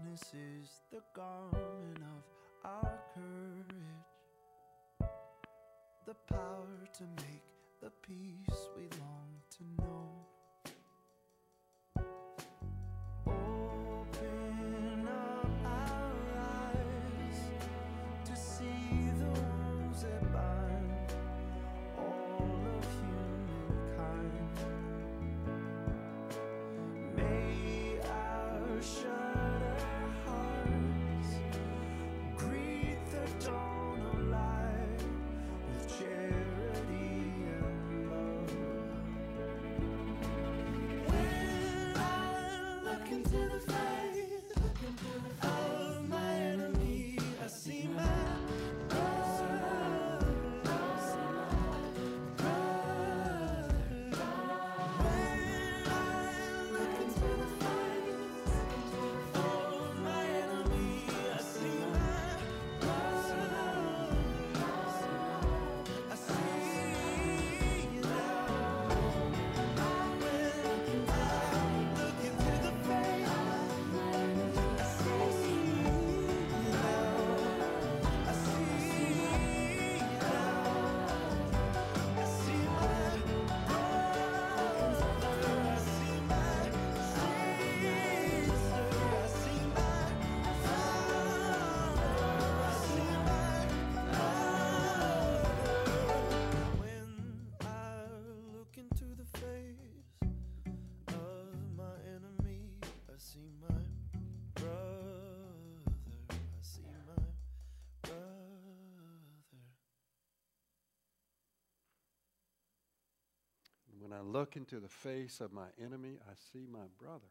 Forgiveness is the garment of our courage, the power to make the peace we long to know. Open up our eyes to see the wounds that bind all of humankind. May our shuddered hearts greet the dawn of light with charity and love. When I look into the face of my enemy, I see my brother. When I look into the face of my enemy, I see my brother. I see you now. When I look into the face, I see you now. I see you now. I see my brother. I see my sister. I see my father. I see my mother. When I look into the face of my enemy, I see my brother. I see my brother. When I look into the face of my enemy, I see my brother.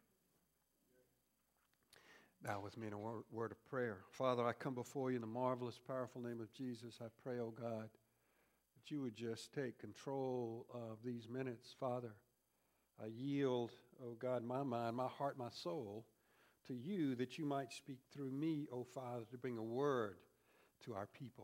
Bow with me in a word of prayer. Father, I come before you in the marvelous, powerful name of Jesus. I pray, oh God, that you would just take control of these minutes, Father. I yield, oh God, my mind, my heart, my soul to you, that you might speak through me, oh Father, to bring a word to our people.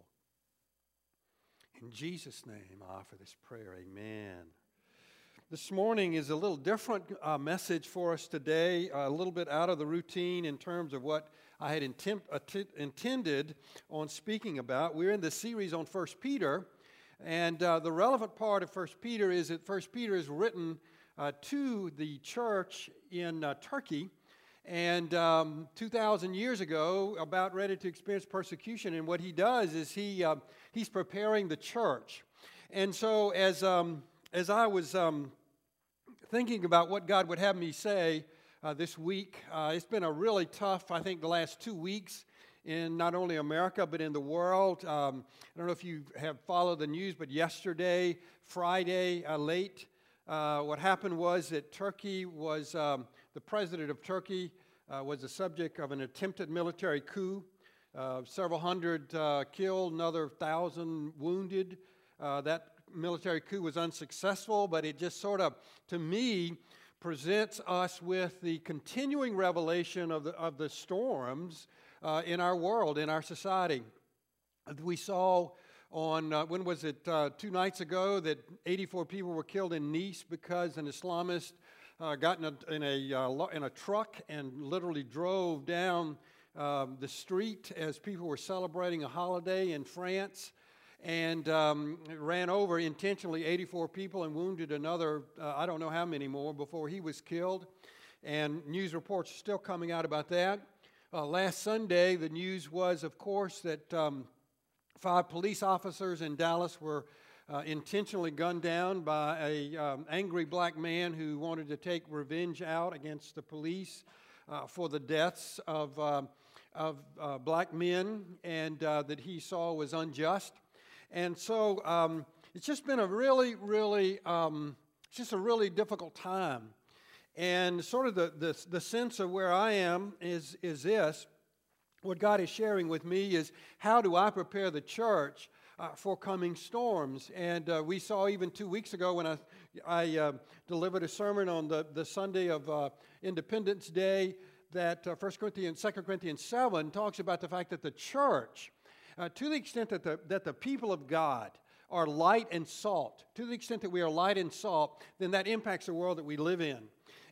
In Jesus' name, I offer this prayer. Amen. This morning is a little different message for us today, a little bit out of the routine in terms of what I had intended on speaking about. We're in the series on 1 Peter, and the relevant part of 1 Peter is that 1 Peter is written to the church in Turkey, and 2,000 years ago, about ready to experience persecution. And what he does is he's preparing the church. And so as I was thinking about what God would have me say this week, it's been a really tough, I think, the last 2 weeks in not only America, but in the world. I don't know if you have followed the news, but yesterday, Friday, late, what happened was that Turkey was, the president of Turkey was the subject of an attempted military coup. Several hundred killed, another 1,000 wounded. That military coup was unsuccessful, but it just sort of, to me, presents us with the continuing revelation of the storms in our world, in our society. We saw on, when was it, 2 nights ago, that 84 people were killed in Nice because an Islamist got in a truck and literally drove down the street as people were celebrating a holiday in France, and ran over intentionally 84 people and wounded another, I don't know how many more, before he was killed. And news reports are still coming out about that. Last Sunday, the news was, of course, that 5 police officers in Dallas were intentionally gunned down by an angry black man who wanted to take revenge out against the police for the deaths of black men, and that he saw was unjust. And so it's just been a really difficult time. And sort of the sense of where I am is this. What God is sharing with me is, how do I prepare the church for coming storms? And we saw even 2 weeks ago when I delivered a sermon on the Sunday of Independence Day, that 2 Corinthians 7 talks about the fact that the church, to the extent that the people of God are light and salt, to the extent that we are light and salt, then that impacts the world that we live in.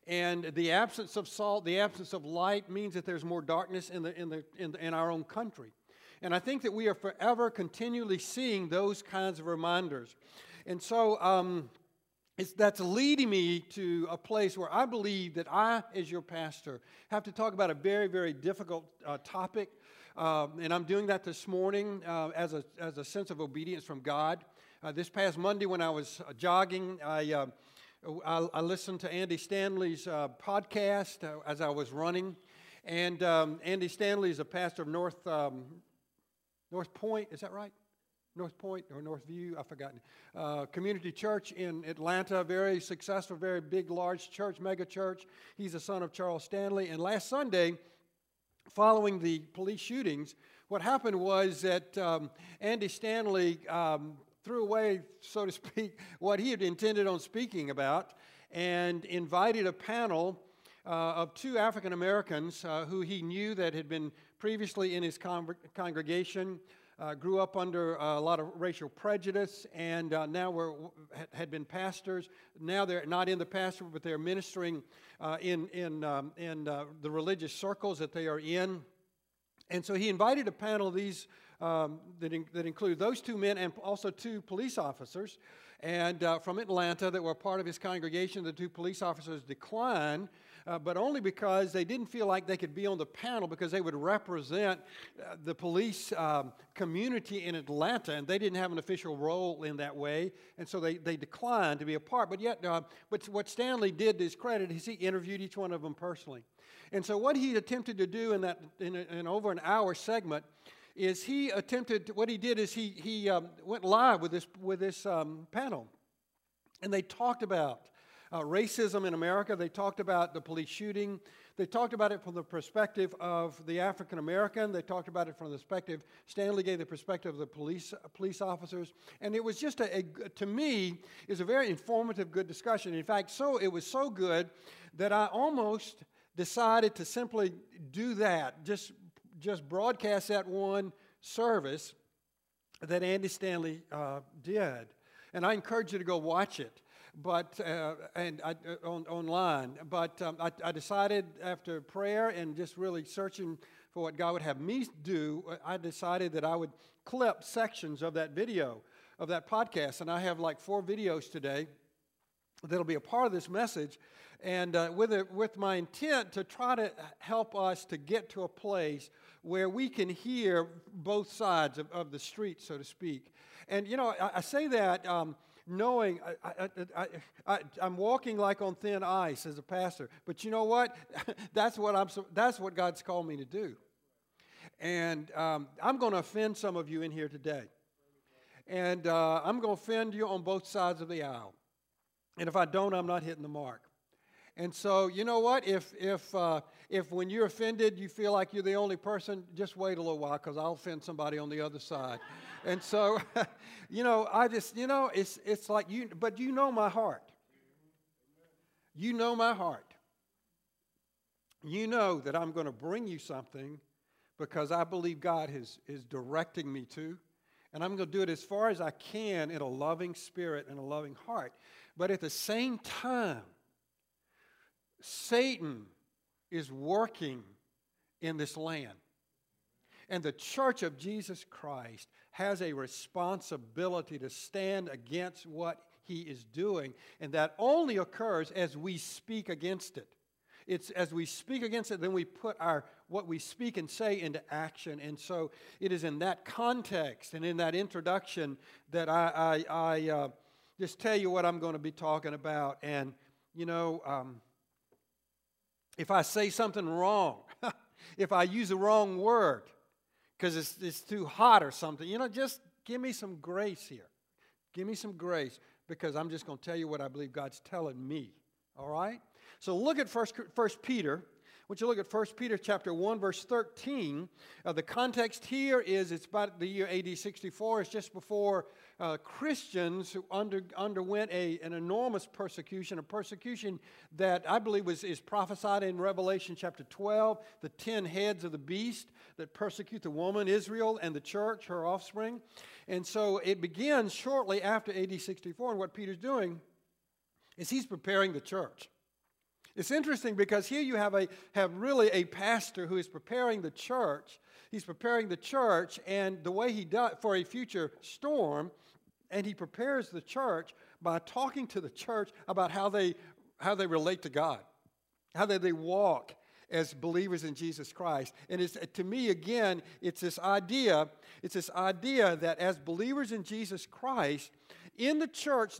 And the absence of salt, the absence of light means that there's more darkness in our own country. And I think that we are forever continually seeing those kinds of reminders. And so that's leading me to a place where I believe that I, as your pastor, have to talk about a very, very difficult topic. And I'm doing that this morning as a sense of obedience from God. This past Monday when I was jogging, I listened to Andy Stanley's podcast as I was running. And Andy Stanley is a pastor of North Point, is that right? North Point or Northview, I've forgotten. Community church in Atlanta, very successful, very big, large church, mega church. He's the son of Charles Stanley. And last Sunday, following the police shootings, what happened was that Andy Stanley threw away, so to speak, what he had intended on speaking about and invited a panel of two African Americans who he knew that had been previously in his congregation, grew up under a lot of racial prejudice, and now had been pastors. Now they're not in the pastorate, but they're ministering in the religious circles that they are in. And so he invited a panel of these that included those two men and also two police officers, and from Atlanta that were part of his congregation. The two police officers declined, but only because they didn't feel like they could be on the panel because they would represent the police community in Atlanta, and they didn't have an official role in that way, and so they declined to be a part. But yet, but what Stanley did to his credit is he interviewed each one of them personally. And so what he attempted to do in over an hour segment is he went live with this panel, and they talked about racism in America. They talked about the police shooting. They talked about it from the perspective of the African American. They talked about it from the perspective, Stanley gave the perspective of the police officers. And it was just, to me, is a very informative, good discussion. In fact, it was so good that I almost decided to simply do that, just broadcast that one service that Andy Stanley did. And I encourage you to go watch it. But online. But I decided after prayer and just really searching for what God would have me do, I decided that I would clip sections of that video, of that podcast. And I have like 4 videos today that'll be a part of this message. And with my intent to try to help us to get to a place where we can hear both sides of the street, so to speak. And, you know, I say that knowing I'm walking like on thin ice as a pastor. But you know what? That's what God's called me to do. And I'm going to offend some of you in here today. And I'm going to offend you on both sides of the aisle. And if I don't, I'm not hitting the mark. And so, you know what? If when you're offended, you feel like you're the only person, just wait a little while because I'll offend somebody on the other side. And so, it's like but you know my heart. You know my heart. You know that I'm going to bring you something because I believe God is directing me to. And I'm going to do it as far as I can in a loving spirit and a loving heart. But at the same time, Satan is working in this land. And the Church of Jesus Christ has a responsibility to stand against what he is doing. And that only occurs as we speak against it. It's as we speak against it, then we put what we speak and say into action. And so it is in that context and in that introduction that I just tell you what I'm going to be talking about. And, if I say something wrong, if I use the wrong word because it's too hot or something, just give me some grace here. Give me some grace because I'm just going to tell you what I believe God's telling me. All right? So look at 1 Peter. I want you to look at 1 Peter chapter 1, verse 13. The context here is it's about the year AD 64. It's just before Christians who underwent an enormous persecution, a persecution that I believe is prophesied in Revelation chapter 12, the 10 heads of the beast that persecute the woman, Israel, and the church, her offspring. And so it begins shortly after AD 64, and what Peter's doing is he's preparing the church. It's interesting because here you have really a pastor who is preparing the church. He's preparing the church, and the way he does for a future storm, and he prepares the church by talking to the church about how they relate to God, how they walk as believers in Jesus Christ. And it's, to me, again, it's this idea that as believers in Jesus Christ, in the church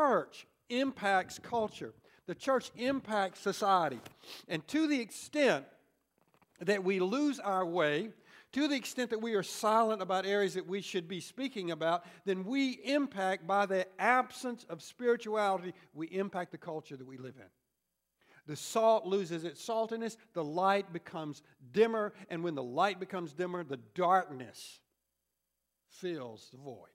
impacts culture. The church impacts society. And to the extent that we lose our way, to the extent that we are silent about areas that we should be speaking about, then we impact, by the absence of spirituality, we impact the culture that we live in. The salt loses its saltiness, the light becomes dimmer, and when the light becomes dimmer, the darkness fills the void.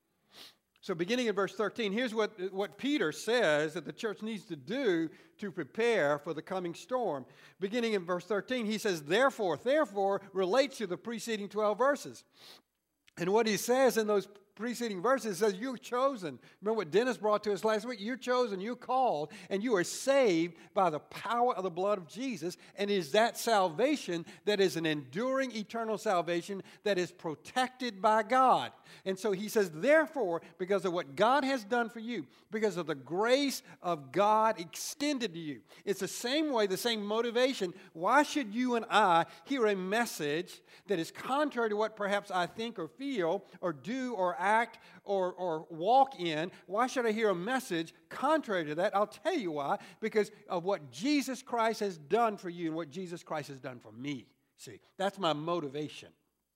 So beginning in verse 13, here's what Peter says that the church needs to do to prepare for the coming storm. Beginning in verse 13, he says, therefore relates to the preceding 12 verses. And what he says in those preceding verses says, you're chosen. Remember what Dennis brought to us last week? You're chosen, you're called, and you are saved by the power of the blood of Jesus. And it is that salvation that is an enduring, eternal salvation that is protected by God. And so he says, therefore, because of what God has done for you, because of the grace of God extended to you, it's the same way, the same motivation. Why should you and I hear a message that is contrary to what perhaps I think or feel or do or act or walk in? Why should I hear a message contrary to that? I'll tell you why. Because of what Jesus Christ has done for you and what Jesus Christ has done for me. See, that's my motivation.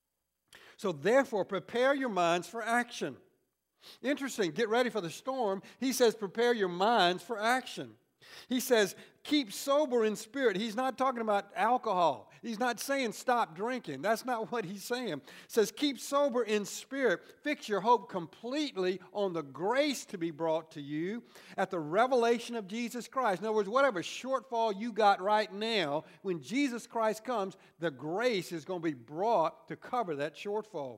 So therefore, prepare your minds for action. Interesting, get ready for the storm. He says, prepare your minds for action. He says, keep sober in spirit. He's not talking about alcohol. He's not saying stop drinking. That's not what he's saying. He says, keep sober in spirit. Fix your hope completely on the grace to be brought to you at the revelation of Jesus Christ. In other words, whatever shortfall you got right now, when Jesus Christ comes, the grace is going to be brought to cover that shortfall.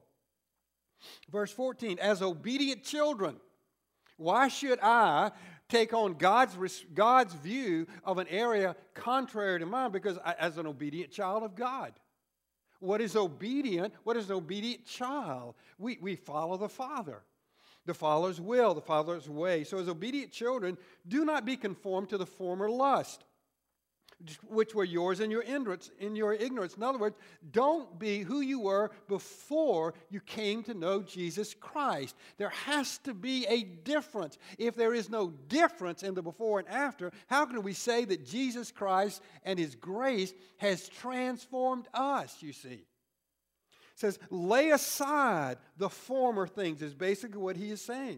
Verse 14, as obedient children, why should I take on God's view of an area contrary to mine? Because as an obedient child of God, what is obedient? What is an obedient child? We follow the Father, the Father's will, the Father's way. So as obedient children, do not be conformed to the former lust, which were yours in your ignorance. In other words, don't be who you were before you came to know Jesus Christ. There has to be a difference. If there is no difference in the before and after, how can we say that Jesus Christ and His grace has transformed us, you see? It says, lay aside the former things is basically what he is saying.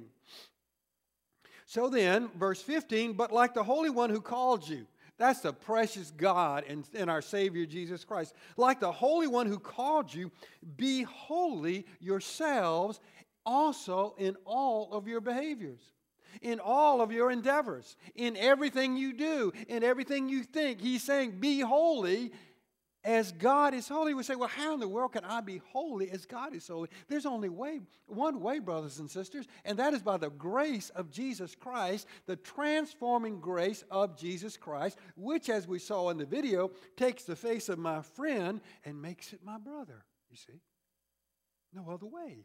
So then, verse 15, but like the Holy One who called you, that's the precious God and our Savior Jesus Christ. Like the Holy One who called you, be holy yourselves also in all of your behaviors, in all of your endeavors, in everything you do, in everything you think. He's saying, be holy as God is holy. We say, well, how in the world can I be holy as God is holy? There's only one way, brothers and sisters, and that is by the grace of Jesus Christ, the transforming grace of Jesus Christ, which, as we saw in the video, takes the face of my friend and makes it my brother, you see. No other way.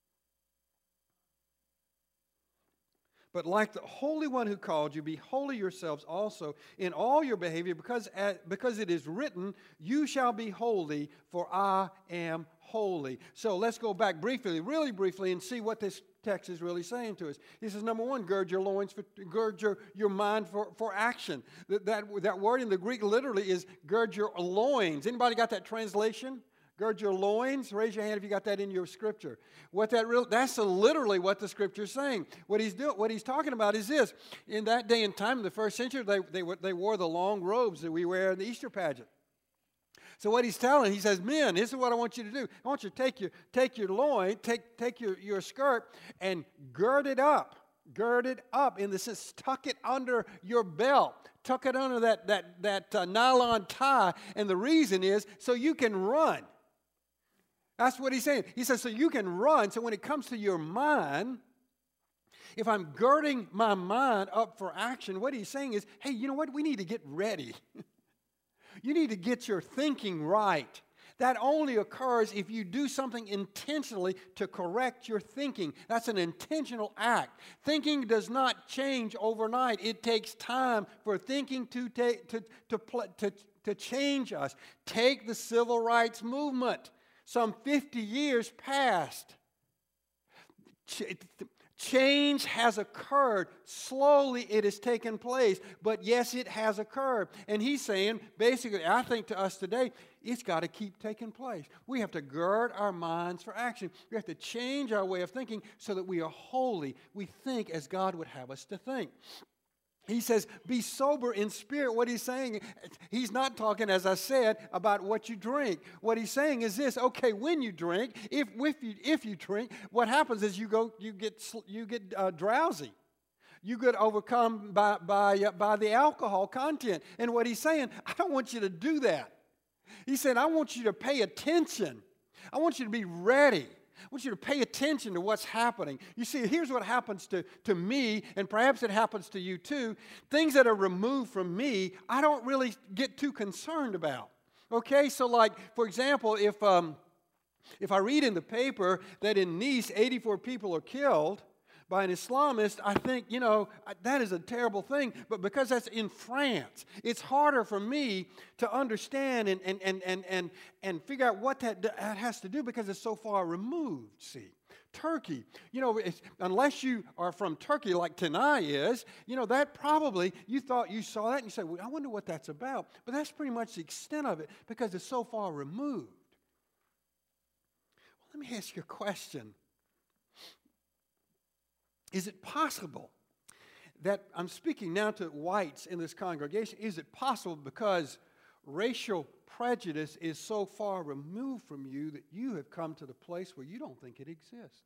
But like the Holy One who called you, be holy yourselves also in all your behavior, because it is written, you shall be holy, for I am holy. So let's go back really briefly, and see what this text is really saying to us. He says, number one, gird your loins, gird your mind for action. That word in the Greek literally is gird your loins. Anybody got that translation? Gird your loins. Raise your hand if you got that in your scripture. That's literally what the scripture is saying. What he's talking about is this. In that day and time, in the first century, they wore the long robes that we wear in the Easter pageant. So what he's telling, he says, men, this is what I want you to do. I want you to take your loin, take your skirt, and gird it up. Gird it up in the sense, tuck it under your belt. Tuck it under that nylon tie. And the reason is so you can run. That's what he's saying. He says, so you can run. So when it comes to your mind, if I'm girding my mind up for action, what he's saying is, hey, you know what? We need to get ready. You need to get your thinking right. That only occurs if you do something intentionally to correct your thinking. That's an intentional act. Thinking does not change overnight. It takes time for thinking to change us. Take the civil rights movement. Some 50 years passed. Change has occurred. Slowly it has taken place, but yes, it has occurred. And he's saying, basically, I think to us today, it's got to keep taking place. We have to gird our minds for action. We have to change our way of thinking so that we are holy. We think as God would have us to think. He says, be sober in spirit. What he's saying, he's not talking, as I said, about what you drink. What he's saying is this: okay, when you drink, if you drink, what happens is you get drowsy. You get overcome by the alcohol content. And what he's saying, I don't want you to do that. He said, I want you to pay attention. I want you to be ready. I want you to pay attention to what's happening. You see, here's what happens to me, and perhaps it happens to you too. Things that are removed from me, I don't really get too concerned about. Okay, so like, for example, if I read in the paper that in Nice, 84 people are killed by an Islamist, I think, that is a terrible thing. But because that's in France, it's harder for me to understand and figure out what that has to do because it's so far removed, see. Turkey, unless you are from Turkey like Tanai is, that probably, you thought you saw that and you said, well, I wonder what that's about. But that's pretty much the extent of it because it's so far removed. Well, let me ask you a question. Is it possible that, I'm speaking now to whites in this congregation, is it possible because racial prejudice is so far removed from you that you have come to the place where you don't think it exists?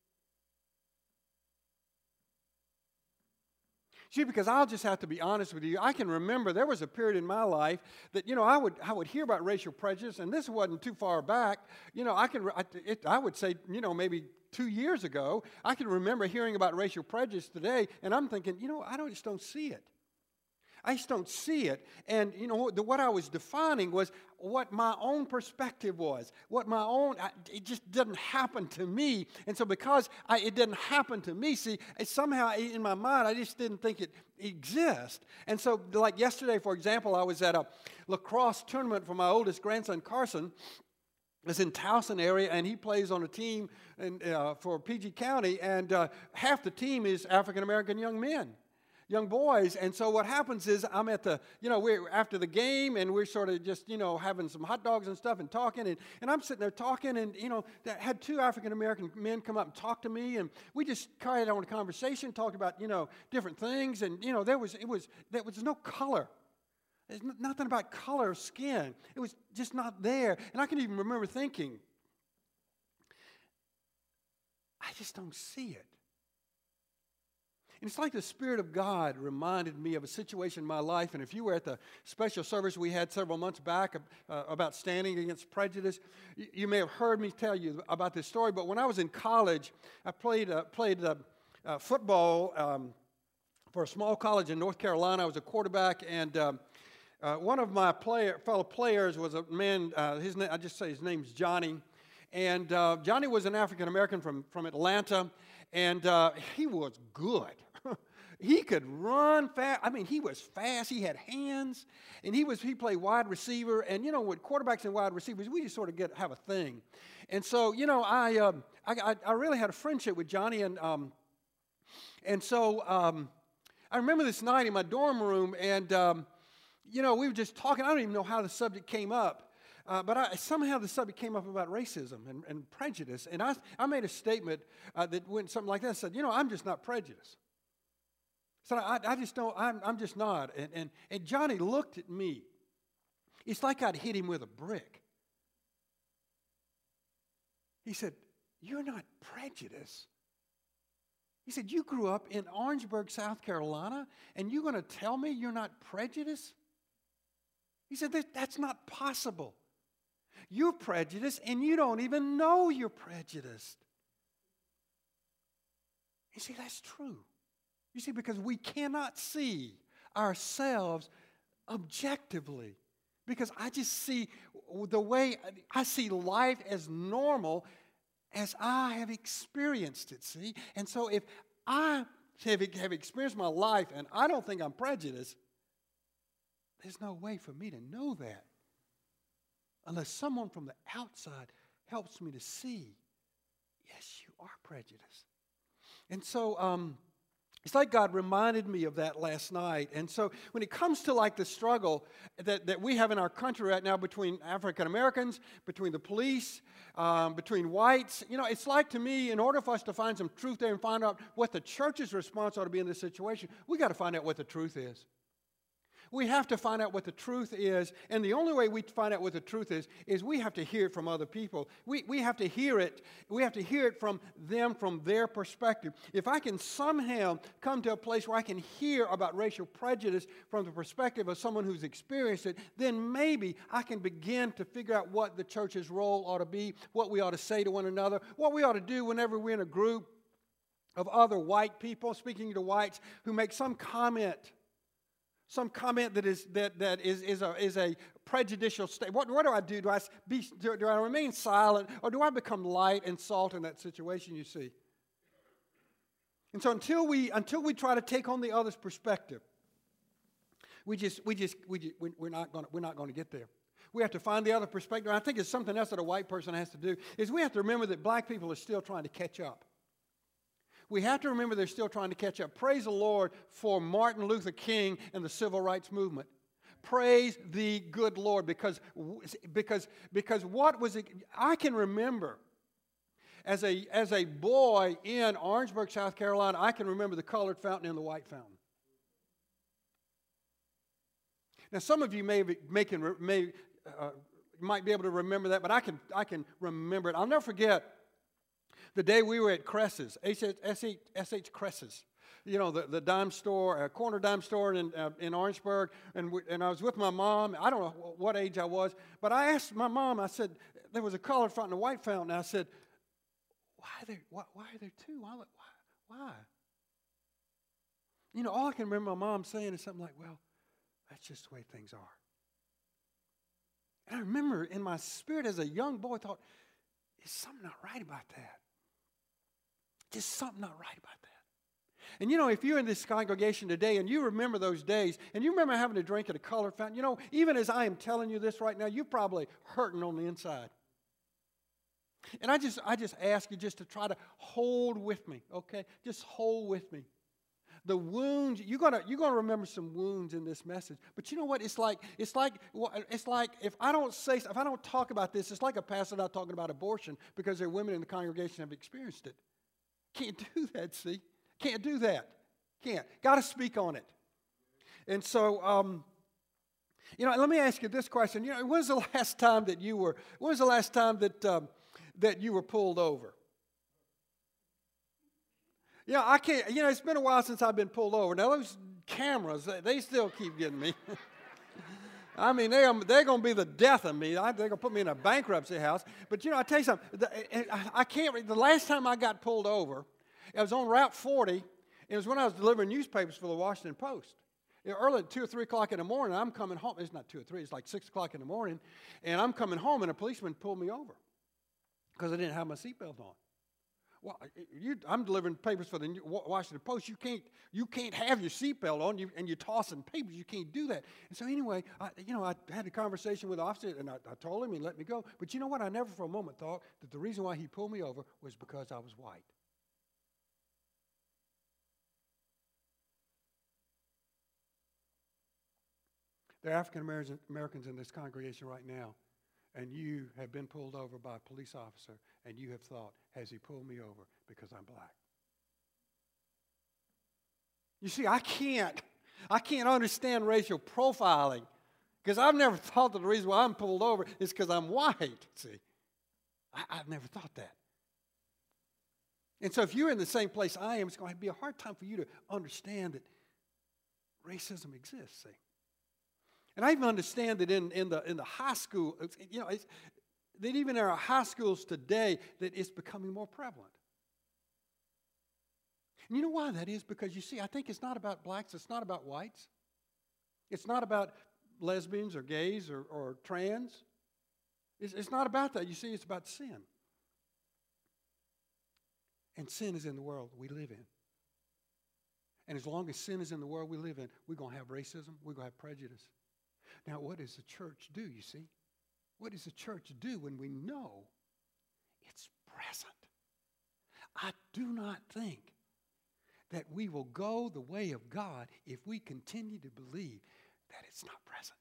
See, because I'll just have to be honest with you. I can remember there was a period in my life that, I would hear about racial prejudice, and this wasn't too far back. I would say, maybe 2 years ago, I can remember hearing about racial prejudice today, and I'm thinking, I just don't see it. I just don't see it. And, what I was defining was what my own perspective was. It just didn't happen to me. And so because it didn't happen to me, see, somehow in my mind, I just didn't think it exists. And so, like yesterday, for example, I was at a lacrosse tournament for my oldest grandson, Carson. It's in Towson area, and he plays on a team for PG County, and half the team is African-American young boys. And so what happens is I'm at we're after the game, and we're sort of just, having some hot dogs and stuff and talking, and I'm sitting there talking, and, had two African-American men come up and talk to me, and we just carried on a conversation, talked about, different things, and, there was no color. There's nothing about color of skin. It was just not there. And I can even remember thinking, I just don't see it. And it's like the Spirit of God reminded me of a situation in my life. And if you were at the special service we had several months back about standing against prejudice, you may have heard me tell you about this story. But when I was in college, I played football for a small college in North Carolina. I was a quarterback, and one of my fellow players was a man, I just say his name's Johnny. And Johnny was an African-American from Atlanta, and he was good. He could run fast. I mean, he was fast. He had hands, and he played wide receiver. And, with quarterbacks and wide receivers, we just sort of have a thing. And so, I really had a friendship with Johnny, and so I remember this night in my dorm room, and we were just talking. I don't even know how the subject came up, but somehow the subject came up about racism and prejudice. And I made a statement that went something like that. I said, I'm just not prejudiced. So I just don't, I'm just not. And Johnny looked at me. It's like I'd hit him with a brick. He said, you're not prejudiced. He said, you grew up in Orangeburg, South Carolina, and you're going to tell me you're not prejudiced? He said, that's not possible. You're prejudiced, and you don't even know you're prejudiced. You see, that's true. You see, because we cannot see ourselves objectively. Because I just see the way I see life as normal as I have experienced it, see? And so if I have experienced my life and I don't think I'm prejudiced, there's no way for me to know that unless someone from the outside helps me to see, yes, you are prejudiced. And so it's like God reminded me of that last night. And so when it comes to like the struggle that we have in our country right now between African Americans, between the police, between whites, it's like to me, in order for us to find some truth there and find out what the church's response ought to be in this situation, we got to find out what the truth is. We have to find out what the truth is, and the only way we find out what the truth is we have to hear it from other people. We have to hear it. We have to hear it from them, from their perspective. If I can somehow come to a place where I can hear about racial prejudice from the perspective of someone who's experienced it, then maybe I can begin to figure out what the church's role ought to be, what we ought to say to one another, what we ought to do whenever we're in a group of other white people, speaking to whites, who make some comment that is a prejudicial state. What do I do? Do I remain silent, or do I become light and salt in that situation? You see. And so until we try to take on the other's perspective, we're not going to get there. We have to find the other perspective. And I think it's something else that a white person has to do is we have to remember that black people are still trying to catch up. We have to remember they're still trying to catch up. Praise the Lord for Martin Luther King and the civil rights movement. Praise the good Lord, because what was it? I can remember as a boy in Orangeburg, South Carolina, I can remember the colored fountain and the white fountain. Now, some of you might be able to remember that, but I can remember it. I'll never forget the day we were at Cress's, S.H. Cress's, the dime store, corner dime store in Orangeburg, and I was with my mom. I don't know what age I was, but I asked my mom, I said, there was a colored fountain and a white fountain. I said, why are there two? Why? All I can remember my mom saying is something like, well, that's just the way things are. And I remember in my spirit as a young boy, I thought, there's something not right about that. Just something not right about that. And if you're in this congregation today and you remember those days, and you remember having to drink at a colored fountain, even as I am telling you this right now, you're probably hurting on the inside. And I just ask you just to try to hold with me, okay? Just hold with me. The wounds, you're gonna remember some wounds in this message. But you know what? It's like if I don't talk about this, it's like a pastor not talking about abortion because there are women in the congregation who have experienced it. Can't do that, see? Can't do that. Can't. Got to speak on it. And so, let me ask you this question. When was the last time that you were pulled over? I can't, it's been a while since I've been pulled over. Now, those cameras, they still keep getting me. I mean, they're going to be the death of me. They're going to put me in a bankruptcy house. But, I tell you something. The last time I got pulled over, it was on Route 40. It was when I was delivering newspapers for the Washington Post. Early at 2 or 3 o'clock in the morning, I'm coming home. It's not 2 or 3. It's like 6 o'clock in the morning. And I'm coming home, and a policeman pulled me over because I didn't have my seatbelt on. Well, I'm delivering papers for the Washington Post. You can't have your seatbelt on, and you're tossing papers. You can't do that. And so anyway, I had a conversation with the officer, and I told him he let me go. But you know what? I never for a moment thought that the reason why he pulled me over was because I was white. There are African Americans in this congregation right now, and you have been pulled over by a police officer, and you have thought, has he pulled me over because I'm black? You see, I can't understand racial profiling because I've never thought that the reason why I'm pulled over is because I'm white. See, I've never thought that. And so if you're in the same place I am, it's going to be a hard time for you to understand that racism exists, see. And I even understand that in the high school, that even in our high schools today, that it's becoming more prevalent. And you know why that is? Because you see, I think it's not about blacks, it's not about whites. It's not about lesbians or gays or trans. It's not about that. You see, it's about sin. And sin is in the world we live in. And as long as sin is in the world we live in, we're going to have racism, we're going to have prejudice. Now, what does the church do, you see? What does the church do when we know it's present? I do not think that we will go the way of God if we continue to believe that it's not present.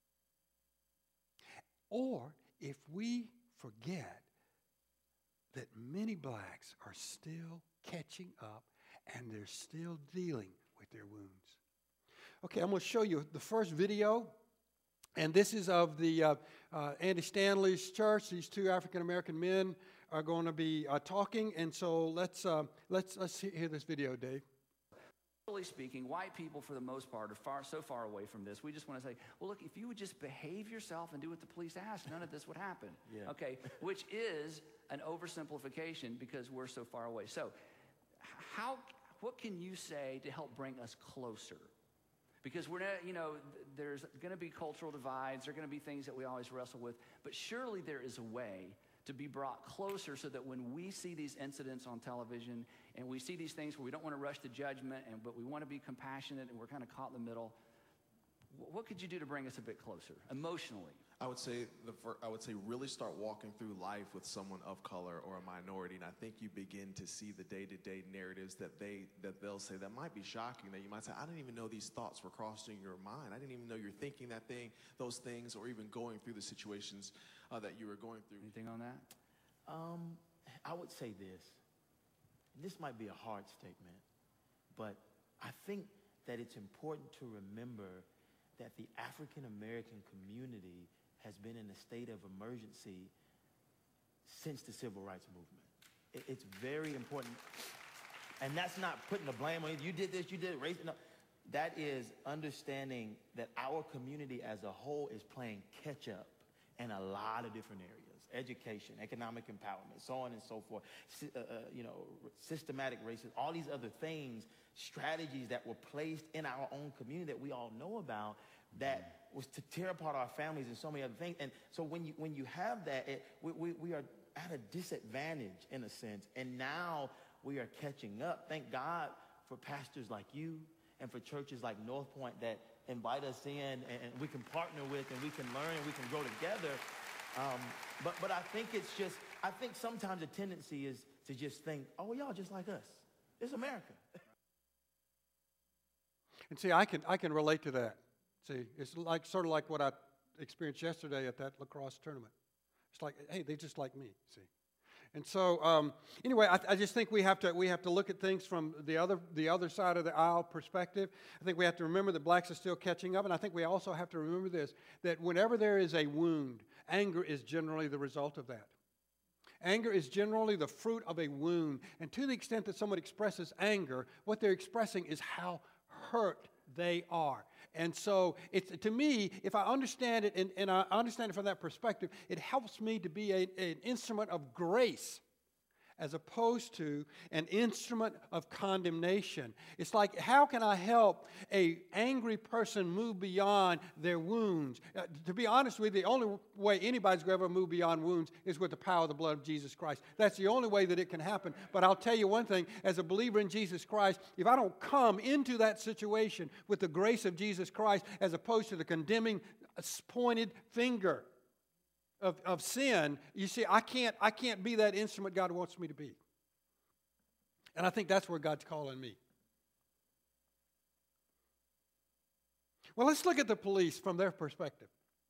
Or if we forget that many blacks are still catching up and they're still dealing with their wounds. Okay, I'm going to show you the first video, and this is of the Andy Stanley's church. These two African-American men are going to be talking, and so let's hear this video, Dave. Generally speaking, white people, for the most part, are so far away from this. We just want to say, well, look, if you would just behave yourself and do what the police ask, none of this would happen. Yeah. Okay, which is an oversimplification because we're so far away. So what can you say to help bring us closer? Because we're not, there's going to be cultural divides. There are going to be things that we always wrestle with. But surely there is a way to be brought closer so that when we see these incidents on television and we see these things where we don't want to rush to judgment, but we want to be compassionate and we're kind of caught in the middle, what could you do to bring us a bit closer emotionally? I would say really start walking through life with someone of color or a minority, and I think you begin to see the day-to-day narratives that they'll say that might be shocking. That you might say, I didn't even know these thoughts were crossing your mind. I didn't even know you're thinking those things, or even going through the situations that you were going through. Anything on that? I would say this. This might be a hard statement, but I think that it's important to remember that the African American community has been in a state of emergency since the Civil Rights Movement. It's very important. And that's not putting the blame on you. You did this, you did race. No. That is understanding that our community as a whole is playing catch up in a lot of different areas. Education, economic empowerment, so on and so forth. Systematic racism, all these other things, strategies that were placed in our own community that we all know about, that was to tear apart our families and so many other things. And so when you have that, we are at a disadvantage in a sense. And now we are catching up. Thank God for pastors like you and for churches like North Point that invite us in and we can partner with and we can learn and we can grow together. But I think I think sometimes the tendency is to just think, oh, well, y'all just like us. It's America. And see, I can relate to that. See, it's sort of like what I experienced yesterday at that lacrosse tournament. It's like, hey, they just like me, see. And so, anyway, I just think we have to look at things from the other side of the aisle perspective. I think we have to remember that blacks are still catching up, and I think we also have to remember this, that whenever there is a wound, anger is generally the result of that. Anger is generally the fruit of a wound, and to the extent that someone expresses anger, what they're expressing is how hurt they are. And so, to me, if I understand it, and I understand it from that perspective, it helps me to be an instrument of grace as opposed to an instrument of condemnation. It's like, how can I help an angry person move beyond their wounds? To be honest with you, the only way anybody's going to ever move beyond wounds is with the power of the blood of Jesus Christ. That's the only way that it can happen. But I'll tell you one thing, as a believer in Jesus Christ, if I don't come into that situation with the grace of Jesus Christ as opposed to the condemning pointed finger of sin, you see, I can't be that instrument God wants me to be. And I think that's where God's calling me. Well, let's look at the police from their perspective.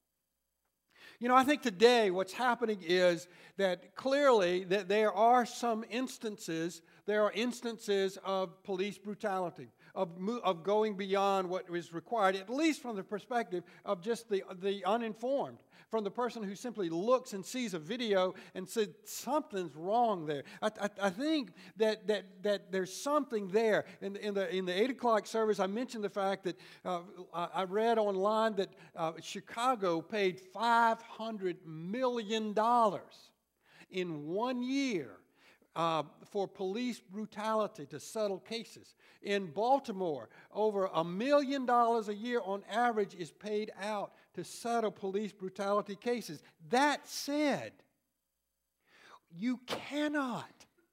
I think today what's happening is that clearly that there are instances of police brutality, of going beyond what is required, at least from the perspective of just the uninformed, from the person who simply looks and sees a video and says something's wrong there. I think that there's something there. In the 8 o'clock service, I mentioned the fact that I read online that Chicago paid $500 million in 1 year for police brutality to settle cases. In Baltimore, over $1 million a year on average is paid out to settle police brutality cases. That said, you cannot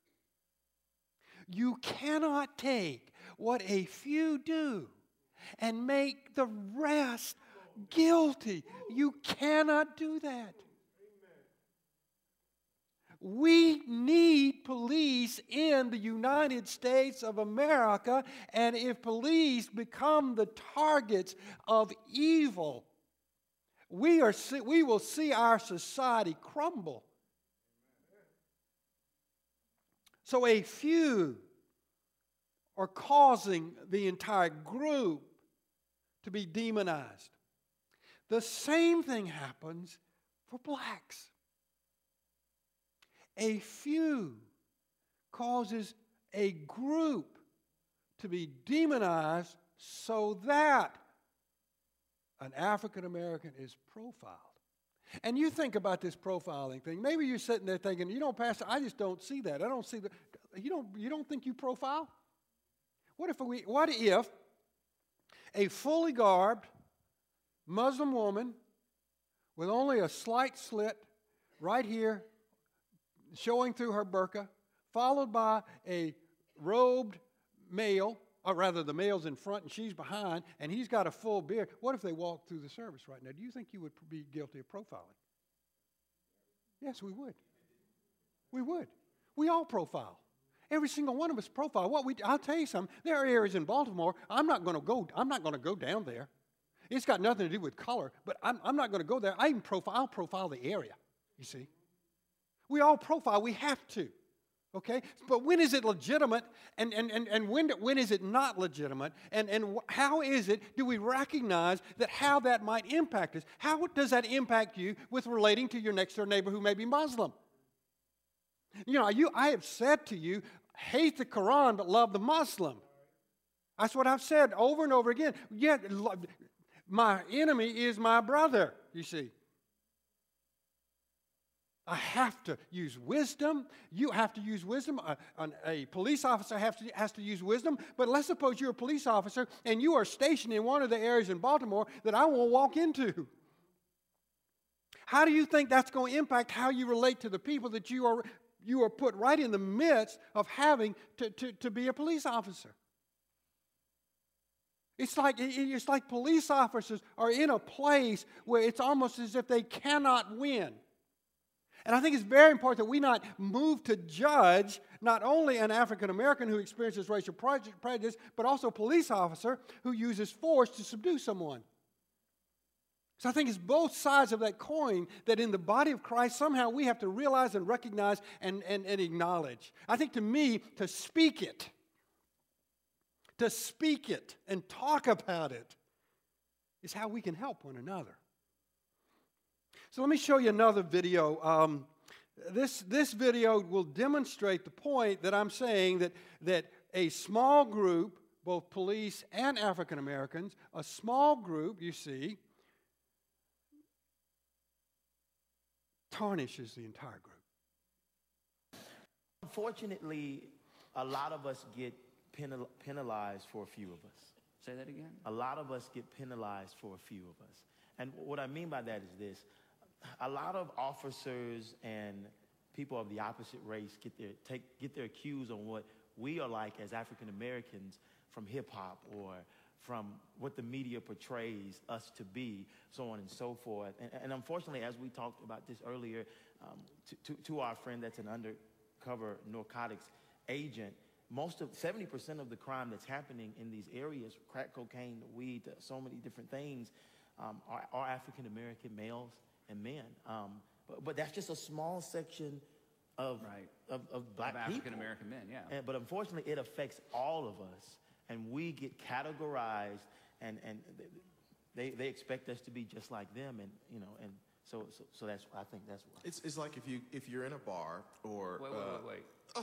take what a few do and make the rest guilty. You cannot do that. We need police in the United States of America, and if police become the targets of evil, we will see our society crumble. So a few are causing the entire group to be demonized. The same thing happens for blacks. A few causes a group to be demonized so that an African American is profiled. And you think about this profiling thing. Maybe you're sitting there thinking, you know, Pastor, I just don't see that. I don't see that. You don't think you profile? What if a fully garbed Muslim woman with only a slight slit right here showing through her burqa, followed by a robed male, or rather the male's in front and she's behind, and he's got a full beard. What if they walked through the service right now? Do you think you would be guilty of profiling? Yes, we would. We would. We all profile. Every single one of us profile. I'll tell you something. There are areas in Baltimore. I'm not going to go down there. It's got nothing to do with color, but I'm not going to go there. I'll profile the area. You see. We all profile. We have to. Okay? But when is it legitimate and when is it not legitimate? And how is it, do we recognize that how that might impact us? How does that impact you with relating to your next door neighbor who may be Muslim? You know, I have said to you, hate the Quran but love the Muslim. That's what I've said over and over again. Yet my enemy is my brother, you see. I have to use wisdom. You have to use wisdom. A police officer has to use wisdom. But let's suppose you're a police officer and you are stationed in one of the areas in Baltimore that I won't walk into. How do you think that's going to impact how you relate to the people that you are put right in the midst of having to be a police officer? It's like police officers are in a place where it's almost as if they cannot win. And I think it's very important that we not move to judge not only an African American who experiences racial prejudice, but also a police officer who uses force to subdue someone. So I think it's both sides of that coin that in the body of Christ, somehow we have to realize and recognize and acknowledge. I think to me, to speak it and talk about it is how we can help one another. So let me show you another video. This video will demonstrate the point that I'm saying that a small group, both police and African Americans, a small group, you see, tarnishes the entire group. Unfortunately, a lot of us get penalized for a few of us. Say that again? A lot of us get penalized for a few of us. And what I mean by that is this. A lot of officers and people of the opposite race get their cues on what we are like as African Americans from hip-hop or from what the media portrays us to be, so on and so forth. And unfortunately, as we talked about this earlier, to our friend that's an undercover narcotics agent, 70% of the crime that's happening in these areas, crack cocaine, weed, so many different things, are African American males and men. But that's just a small section of black people. African American men, yeah. But unfortunately, it affects all of us, and we get categorized, and they expect us to be just like them, and so that's, I think that's why. It's like if you're in a bar or Wait.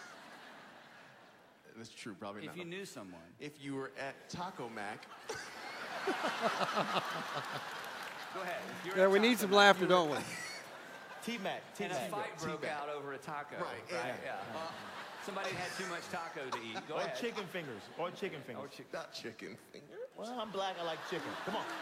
That's true, probably not. If you knew someone. If you were at Taco Mac. Go ahead. Yeah, we need some laughter, don't we? T-Mac. And a fight broke T-Mac. out over a taco. Right, and- Yeah. Somebody had too much taco to eat. Go Or ahead. chicken fingers. Or chicken fingers. Not chicken finger. Well, I'm black. I like chicken. Come on.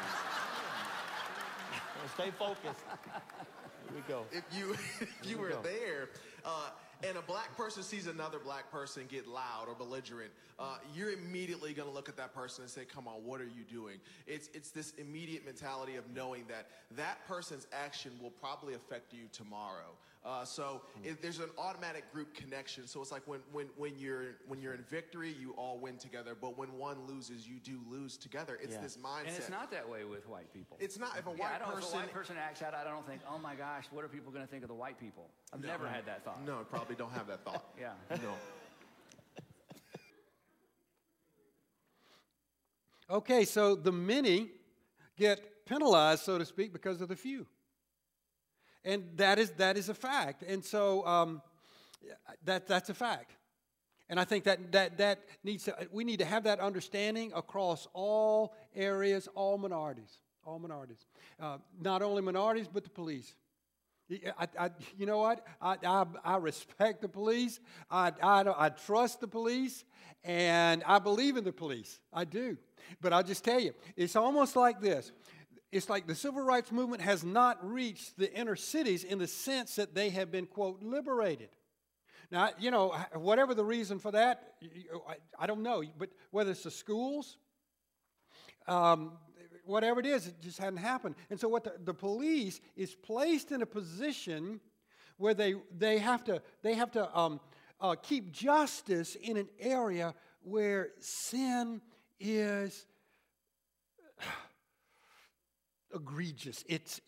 Stay focused. Here we go. If you were go. there, and a black person sees another black person get loud or belligerent, you're immediately going to look at that person and say, "Come on, what are you doing?" It's this immediate mentality of knowing that that person's action will probably affect you tomorrow. There's an automatic group connection. So it's like when you're in victory, you all win together. But when one loses, you do lose together. It's this mindset. And it's not that way with white people. It's not. If a If white a person, white person acts out, I don't think, oh my gosh, what are people going to think of the white people? I've never had that thought. no, probably don't have that thought. Yeah. No. Okay, so the many get penalized, so to speak, because of the few. And that is a fact. And so that's a fact. And I think that we need to have that understanding across all areas, all minorities. Not only minorities, but the police. You know what? I respect the police. I trust the police, and I believe in the police. I do. But I'll just tell you, it's almost like this. It's like the civil rights movement has not reached the inner cities in the sense that they have been, quote, liberated. Now, you know, whatever the reason for that, I don't know. But whether it's the schools, whatever it is, it just hadn't happened. And so what the police is placed in a position where they have to keep justice in an area where sin is egregious. It's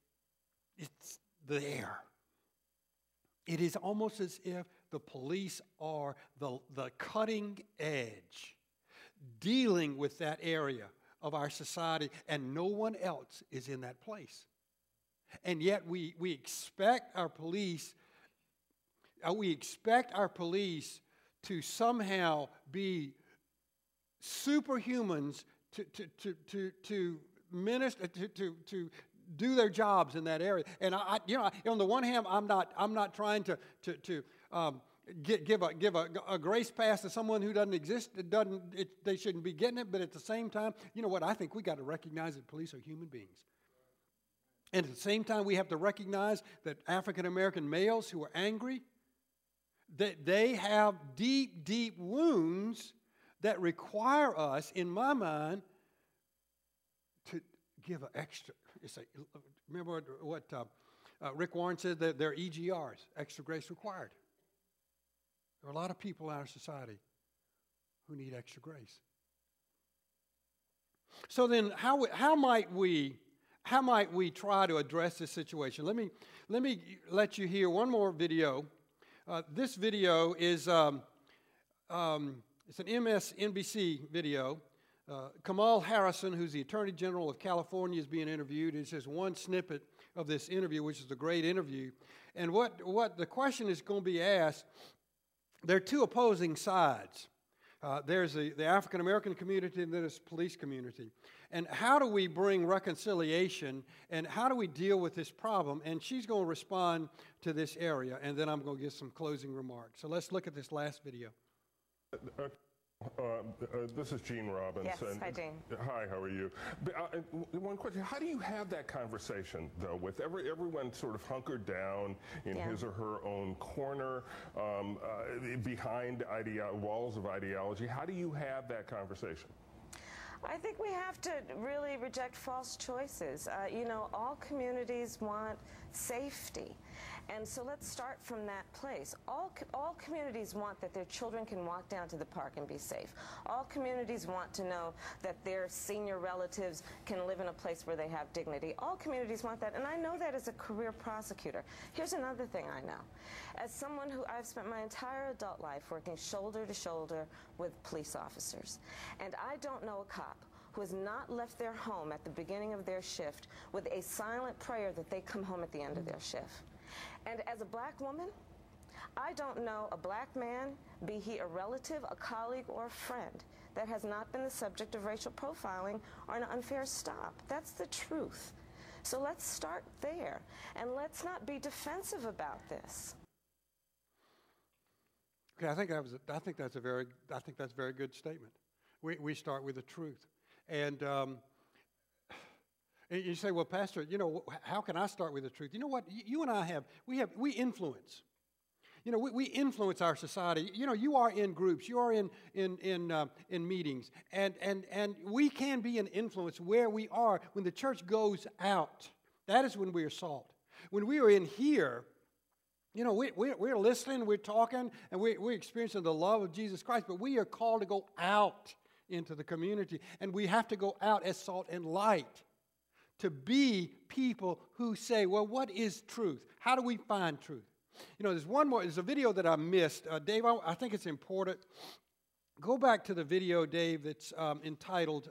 there. It is almost as if the police are the cutting edge, dealing with that area of our society, and no one else is in that place. And yet we expect our police to somehow be superhumans to minister, to do their jobs in that area. And on the one hand, I'm not trying to give a grace pass to someone who doesn't exist. They shouldn't be getting it. But at the same time, you know what? I think we got to recognize that police are human beings. And at the same time, we have to recognize that African American males who are angry, that they have deep, deep wounds that require us, in my mind, to give an extra. Remember what Rick Warren said, that they're EGRs, extra grace required. There are a lot of people in our society who need extra grace. So then, how might we try to address this situation? Let me let you hear one more video. This video is it's an MSNBC video. Kamal Harrison, who's the Attorney General of California, is being interviewed. It's just one snippet of this interview, which is a great interview. And what the question is going to be asked, there are two opposing sides. There's the African American community and then there's the police community. And how do we bring reconciliation and how do we deal with this problem? And she's going to respond to this area, and then I'm going to give some closing remarks. So let's look at this last video. This is Gene Robbins. Yes, hi, Gene. Hi, how are you? One question, how do you have that conversation, though, with everyone sort of hunkered down in his or her own corner, behind walls of ideology? How do you have that conversation? I think we have to really reject false choices. All communities want safety. And so let's start from that place. All communities want that their children can walk down to the park and be safe. All communities want to know that their senior relatives can live in a place where they have dignity. All communities want that, and I know that as a career prosecutor. Here's another thing I know. As someone who I've spent my entire adult life working shoulder to shoulder with police officers, and I don't know a cop who has not left their home at the beginning of their shift with a silent prayer that they come home at the end of their shift. And as a black woman, I don't know a black man, be he a relative, a colleague, or a friend, that has not been the subject of racial profiling or an unfair stop. That's the truth. So let's start there, and let's not be defensive about this. Okay, I think that's a very good statement. We start with the truth, and you say, well, Pastor, how can I start with the truth? You know what? You and I we influence. We influence our society. You are in groups, you are in meetings, and we can be an influence where we are when the church goes out. That is when we are salt. When we are in here, we're listening, we're talking, and we're experiencing the love of Jesus Christ, but we are called to go out into the community, and we have to go out as salt and light to be people who say, well, what is truth? How do we find truth? There's a video that I missed. Dave, I think it's important. Go back to the video, Dave, that's entitled,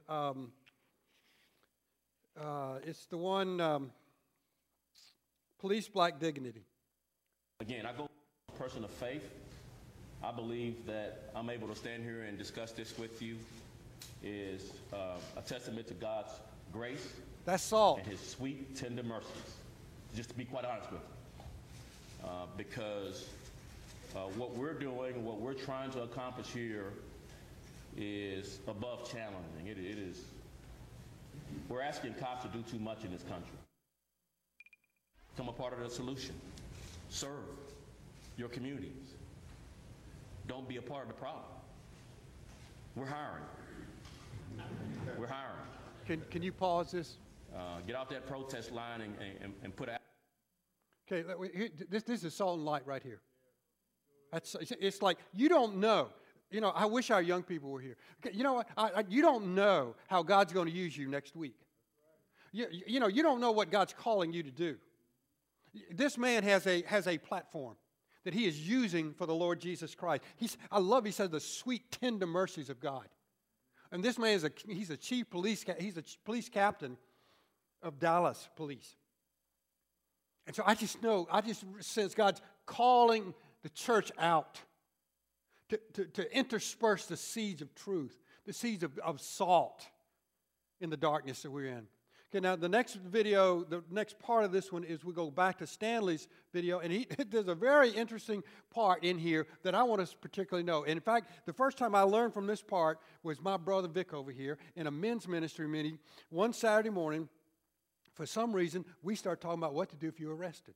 it's the one, Police Black Dignity. Again, I go a person of faith. I believe that I'm able to stand here and discuss this with you is a testament to God's grace. That's salt. And his sweet, tender mercies. Just to be quite honest with you. Because what we're doing, what we're trying to accomplish here is above challenging. It is, we're asking cops to do too much in this country. Become a part of the solution. Serve your communities. Don't be a part of the problem. We're hiring. We're hiring. Can you pause this? Get off that protest line and put out. Okay, this is salt and light right here. It's like you don't know. I wish our young people were here. Okay, you know what? You don't know how God's going to use you next week. You don't know what God's calling you to do. This man has a platform that he is using for the Lord Jesus Christ. He says the sweet, tender mercies of God. And this man he's a police captain of Dallas Police. And so I just sense God's calling the church out to intersperse the seeds of truth, the seeds of salt in the darkness that we're in. Okay, now the next video, the next part of this one is we go back to Stanley's video, and there's a very interesting part in here that I want us to particularly know. And in fact, the first time I learned from this part was my brother Vic over here in a men's ministry meeting one Saturday morning. For some reason, we started talking about what to do if you're arrested.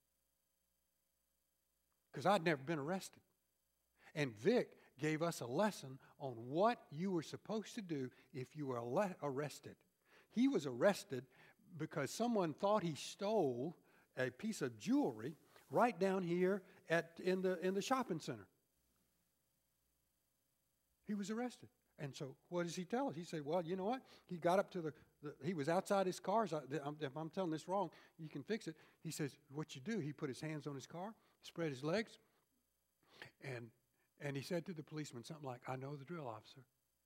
Because I'd never been arrested. And Vic gave us a lesson on what you were supposed to do if you were arrested. He was arrested because someone thought he stole a piece of jewelry right down here in the shopping center. He was arrested. And so what does he tell us? He said, well, you know what? He got up to he was outside his car. If I'm telling this wrong, you can fix it. He says, what you do, he put his hands on his car, spread his legs, and he said to the policeman something like, I know the drill, officer.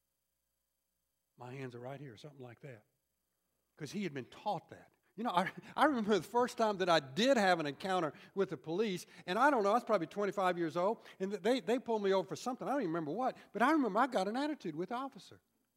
My hands are right here, something like that. Because he had been taught that. I remember the first time that I did have an encounter with the police, and I don't know, I was probably 25 years old, and they pulled me over for something. I don't even remember what, but I remember I got an attitude with the officer.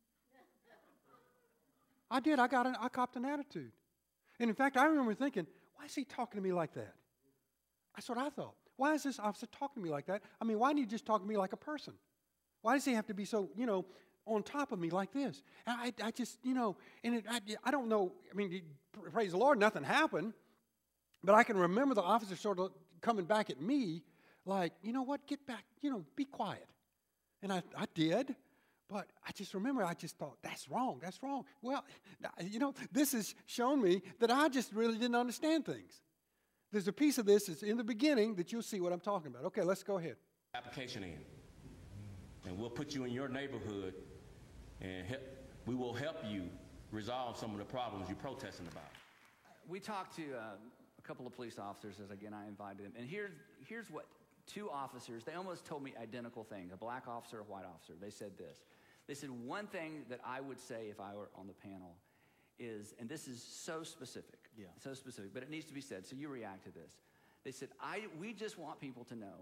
I did. I copped an attitude. And in fact, I remember thinking, why is he talking to me like that? That's what I thought. Why is this officer talking to me like that? I mean, why didn't he just talk to me like a person? Why does he have to be so, on top of me like this? And I just, I don't know. I mean, praise the Lord, nothing happened. But I can remember the officer sort of coming back at me like, you know what, get back, be quiet. And I did. But I just remember, I just thought, that's wrong. Well, this has shown me that I just really didn't understand things. There's a piece of this that's in the beginning that you'll see what I'm talking about. Okay, let's go ahead. Application in. And we'll put you in your neighborhood, and we will help you resolve some of the problems you're protesting about. We talked to a couple of police officers, as again I invited them, and here's what two officers, they almost told me identical things, a black officer, a white officer. They said this. They said, one thing that I would say if I were on the panel is, and this is so specific, so specific, but it needs to be said, so you react to this. They said, we just want people to know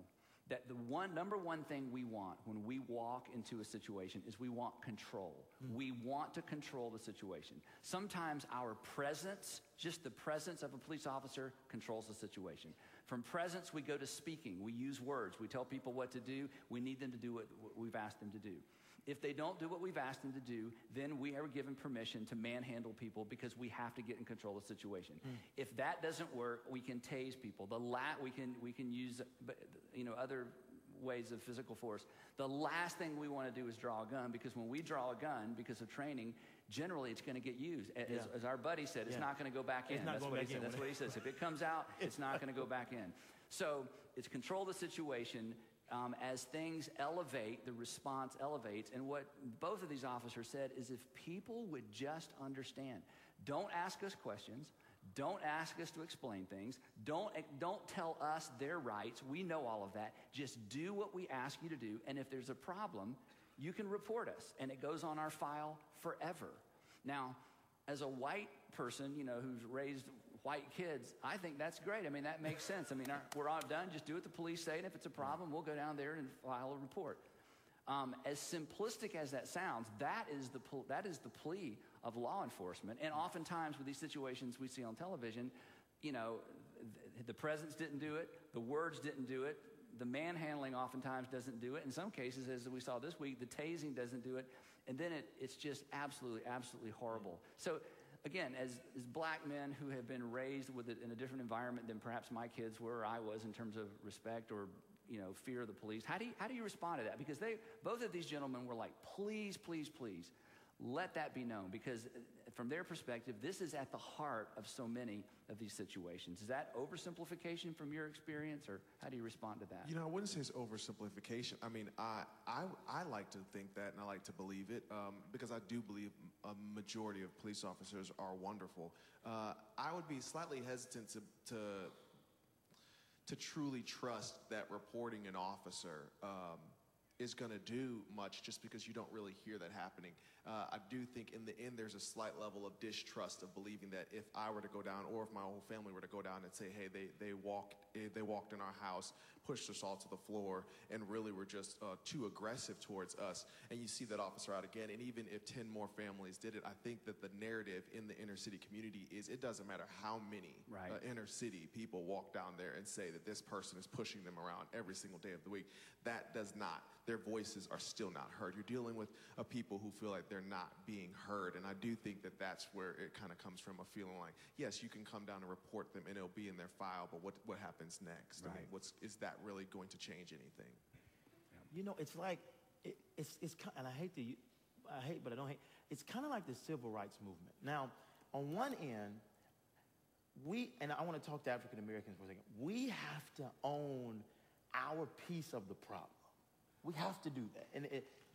that the number one thing we want when we walk into a situation is we want control. We want to control the situation. Sometimes our presence, just the presence of a police officer, controls the situation. From presence, we go to speaking. We use words. We tell people what to do. We need them to do what we've asked them to do. If they don't do what we've asked them to do, then we are given permission to manhandle people because we have to get in control of the situation. If that doesn't work, we can tase people. We can use other ways of physical force. The last thing we want to do is draw a gun, because when we draw a gun because of training, generally it's going to get used. As our buddy said, it's not going to go back in. That's what he said. That's what he says. If it comes out, it's not going to go back in. So it's control the situation. As things elevate, the response elevates. And what both of these officers said is, if people would just understand, don't ask us questions, don't ask us to explain things, don't tell us their rights, we know all of that, just do what we ask you to do, and if there's a problem, you can report us, and it goes on our file forever. Now, as a white person, who's raised white kids, I think that's great. I mean, that makes sense. I mean, we're all done. Just do what the police say, and if it's a problem, we'll go down there and file a report. As simplistic as that sounds, that is the plea of law enforcement. And oftentimes with these situations we see on television, the presence didn't do it, the words didn't do it, the manhandling oftentimes doesn't do it. In some cases, as we saw this week, the tasing doesn't do it, and then it's just absolutely horrible. So again, as black men who have been raised in a different environment than perhaps my kids were or I was in terms of respect or fear of the police, how do you respond to that? Because both of these gentlemen were like, please, please, please, let that be known, because from their perspective, this is at the heart of so many of these situations. Is that oversimplification from your experience, or how do you respond to that? I wouldn't say it's oversimplification. I mean, I like to think that, and I like to believe it, because I do believe a majority of police officers are wonderful. I would be slightly hesitant to truly trust that reporting an officer is going to do much, just because you don't really hear that happening. I do think in the end there's a slight level of distrust of believing that if I were to go down, or if my whole family were to go down and say, hey, they walked in our house, pushed us all to the floor, and really were just too aggressive towards us, and you see that officer out again, and even if 10 more families did it, I think that the narrative in the inner city community is, it doesn't matter how many inner city people walk down there and say that this person is pushing them around every single day of the week, that does not, their voices are still not heard. You're dealing with people who feel like they're not being heard, and I do think that that's where it kind of comes from, a feeling like, yes, you can come down and report them and it'll be in their file, but what happens next? I mean, is that really going to change anything? It's like, and I hate, but I don't hate. It's kind of like the civil rights movement. Now, on one end, and I want to talk to African Americans for a second, we have to own our piece of the problem. We have to do that. And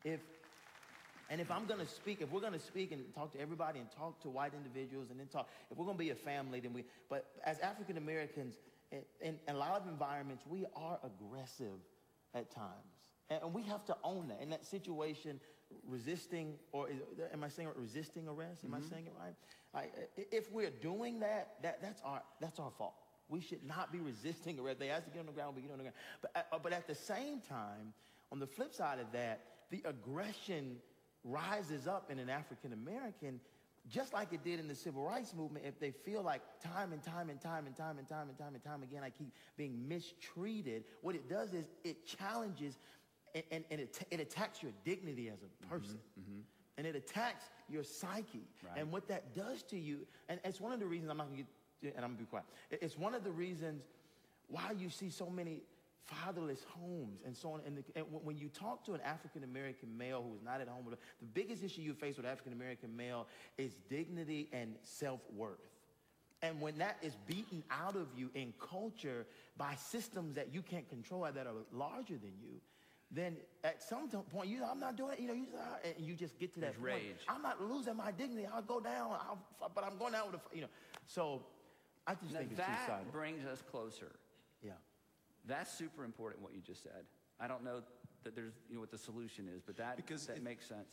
if I'm going to speak, if we're going to speak and talk to everybody and talk to white individuals and then if we're going to be a family, but as African Americans, in a lot of environments, we are aggressive at times. And we have to own that. In that situation, resisting, or am I saying resisting arrest? Am I saying it right? If we're doing that's our fault. We should not be resisting arrest. They ask to get on the ground, we get on the ground. But at the same time, on the flip side of that, the aggression rises up in an African American, just like it did in the civil rights movement. If they feel like time and time again, I keep being mistreated, what it does is it challenges and it attacks your dignity as a person. And it attacks your psyche. And what that does to you, and it's one of the reasons, I'm not going to get, and I'm going to be quiet. It's one of the reasons why you see so many fatherless homes and so on. And when you talk to an African-American male who is not at home, the biggest issue you face with African-American male is dignity and self-worth. And when that is beaten out of you in culture by systems that you can't control, that are larger than you, then at some point, I'm not doing it, and you just get to that point. Rage. I'm not losing my dignity. I'll go down, but I'm going down with So I just think it's two-sided. That brings us closer. Yeah. That's super important, what you just said. I don't know that there's, what the solution is, but that makes sense.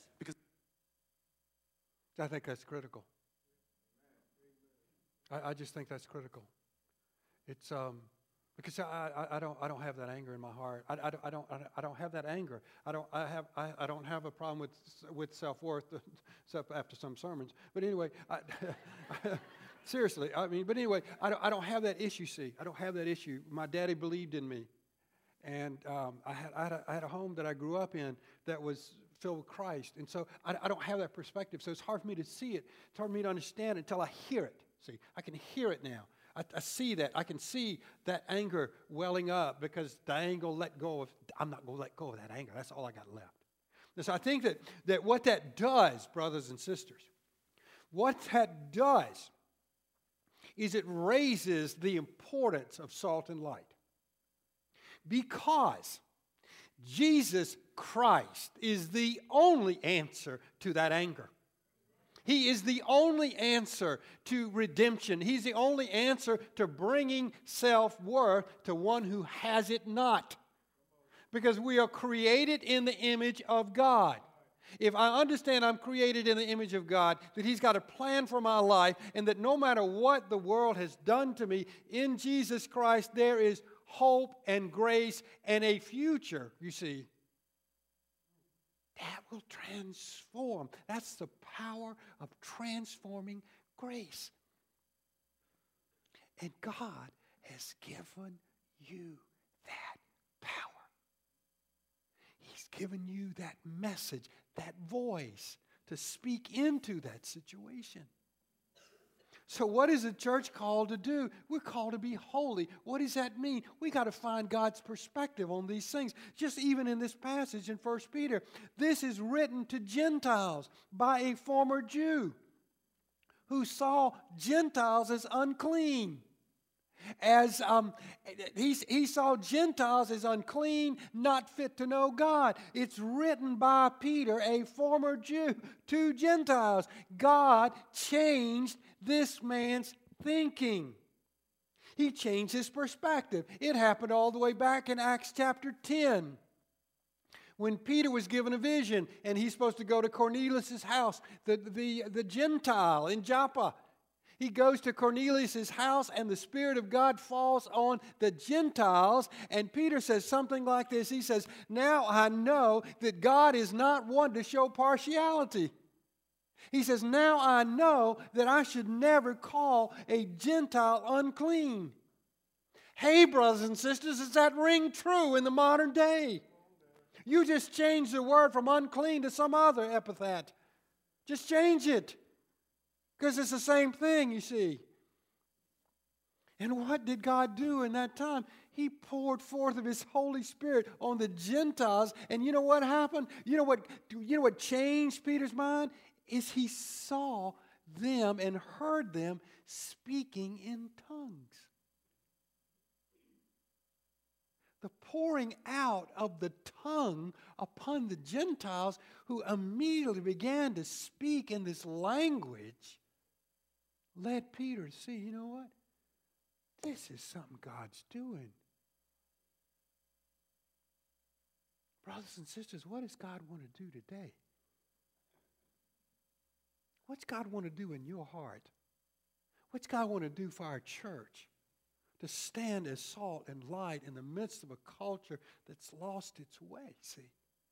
I think that's critical. I just think that's critical. It's Because I don't have that anger in my heart. I don't have that anger. I don't have a problem with self-worth, except after some sermons. But anyway, seriously, but anyway, I don't have that issue. See, I don't have that issue. My daddy believed in me, and I had a home that I grew up in that was filled with Christ, and so I don't have that perspective. So it's hard for me to see it. It's hard for me to understand it until I hear it. See, I can hear it now. I see that. I can see that anger welling up because I ain't going to let go of, I'm not going to let go of that anger. That's all I got left. And so I think that what that does, brothers and sisters, what that does is it raises the importance of salt and light. Because Jesus Christ is the only answer to that anger. He is the only answer to redemption. He's the only answer to bringing self-worth to one who has it not. Because we are created in the image of God. If I understand I'm created in the image of God, that He's got a plan for my life, and that no matter what the world has done to me, in Jesus Christ there is hope and grace and a future, you see. That will transform. That's the power of transforming grace. And God has given you that power. He's given you that message, that voice to speak into that situation. So what is the church called to do? We're called to be holy. What does that mean? We got to find God's perspective on these things. Just even in this passage in 1 Peter, this is written to Gentiles by a former Jew who saw Gentiles as unclean. As he saw Gentiles as unclean, not fit to know God. It's written by Peter, a former Jew, to Gentiles. God changed this man's thinking. He changed his perspective. It happened all the way back in Acts chapter 10. When Peter was given a vision and he's supposed to go to Cornelius' house, the Gentile in Joppa. He goes to Cornelius' house and the Spirit of God falls on the Gentiles. And Peter says something like this. He says, now I know that God is not one to show partiality. He says, now I know that I should never call a Gentile unclean. Hey, brothers and sisters, does that ring true in the modern day? You just change the word from unclean to some other epithet. Just change it. Because it's the same thing, you see. And what did God do in that time? He poured forth of His Holy Spirit on the Gentiles. And you know what happened? You know what changed Peter's mind? Is he saw them and heard them speaking in tongues. The pouring out of the tongue upon the Gentiles who immediately began to speak in this language led Peter to see, you know what? This is something God's doing. Brothers and sisters, what does God want to do today? What's God want to do in your heart? What's God want to do for our church? To stand as salt and light in the midst of a culture that's lost its way, see?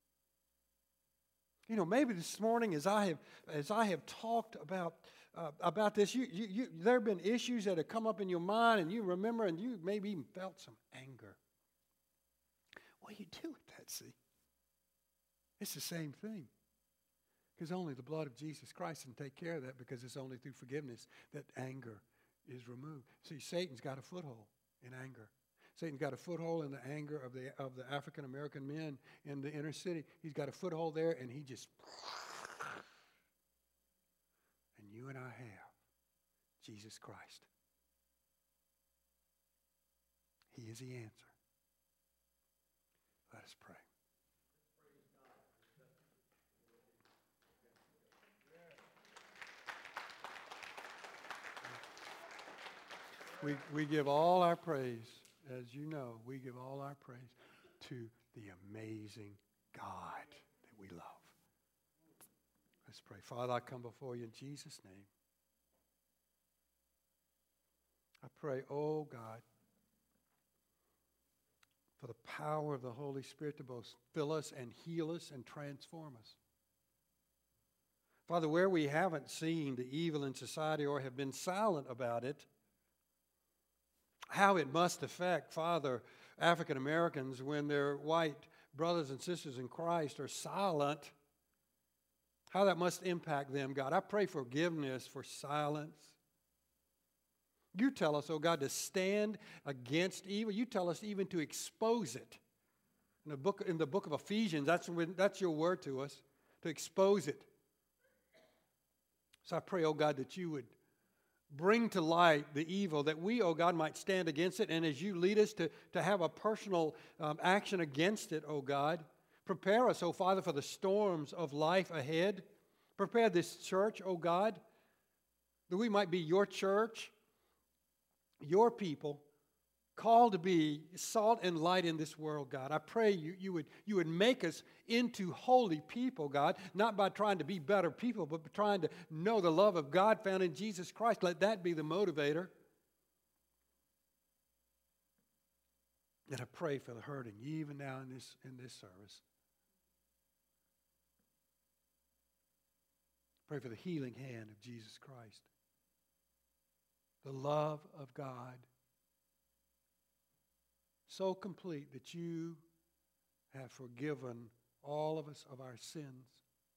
You know, maybe this morning as I have talked about this, there have been issues that have come up in your mind and you remember and you maybe even felt some anger. What do you do with that, see? It's the same thing. Because only the blood of Jesus Christ can take care of that, because it's only through forgiveness that anger is removed. See, Satan's got a foothold in anger. Satan's got a foothold in the anger of the African American men in the inner city. He's got a foothold there, and he just... And you and I have Jesus Christ. He is the answer. Let us pray. We give all our praise, as you know, we give all our praise to the amazing God that we love. Let's pray. Father, I come before you in Jesus' name. I pray, oh God, for the power of the Holy Spirit to both fill us and heal us and transform us. Father, where we haven't seen the evil in society or have been silent about it, how it must affect, Father, African Americans when their white brothers and sisters in Christ are silent, how that must impact them, God. I pray forgiveness for silence. You tell us, oh God, to stand against evil. You tell us even to expose it. In the book of Ephesians, that's your word to us, to expose it. So I pray, oh God, that you would bring to light the evil, that we, oh God, might stand against it. And as you lead us to have a personal action against it, oh God, prepare us, oh Father, for the storms of life ahead. Prepare this church, oh God, that we might be your church, your people, called to be salt and light in this world, God. I pray you would make us into holy people, God, not by trying to be better people, but trying to know the love of God found in Jesus Christ. Let that be the motivator. And I pray for the hurting, even now in this service. Pray for the healing hand of Jesus Christ. The love of God, so complete that you have forgiven all of us of our sins,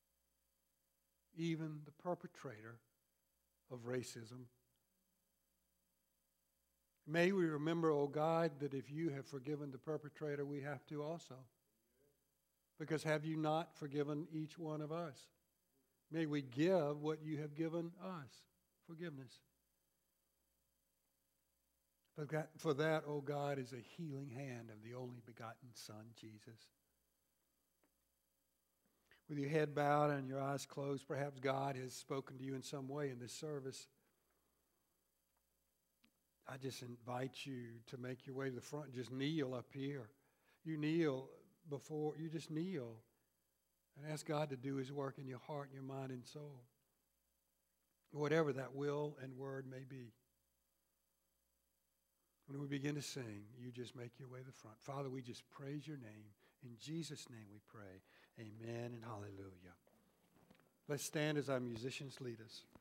even the perpetrator of racism. May we remember, oh God, that if you have forgiven the perpetrator, we have to also. Because have you not forgiven each one of us? May we give what you have given us, forgiveness. For that, oh God, is a healing hand of the only begotten Son, Jesus. With your head bowed and your eyes closed, perhaps God has spoken to you in some way in this service. I just invite you to make your way to the front. Just kneel up here. You just kneel and ask God to do his work in your heart, and your mind, and soul. Whatever that will and word may be. When we begin to sing, you just make your way to the front. Father, we just praise your name. In Jesus' name we pray. Amen and hallelujah. Let's stand as our musicians lead us.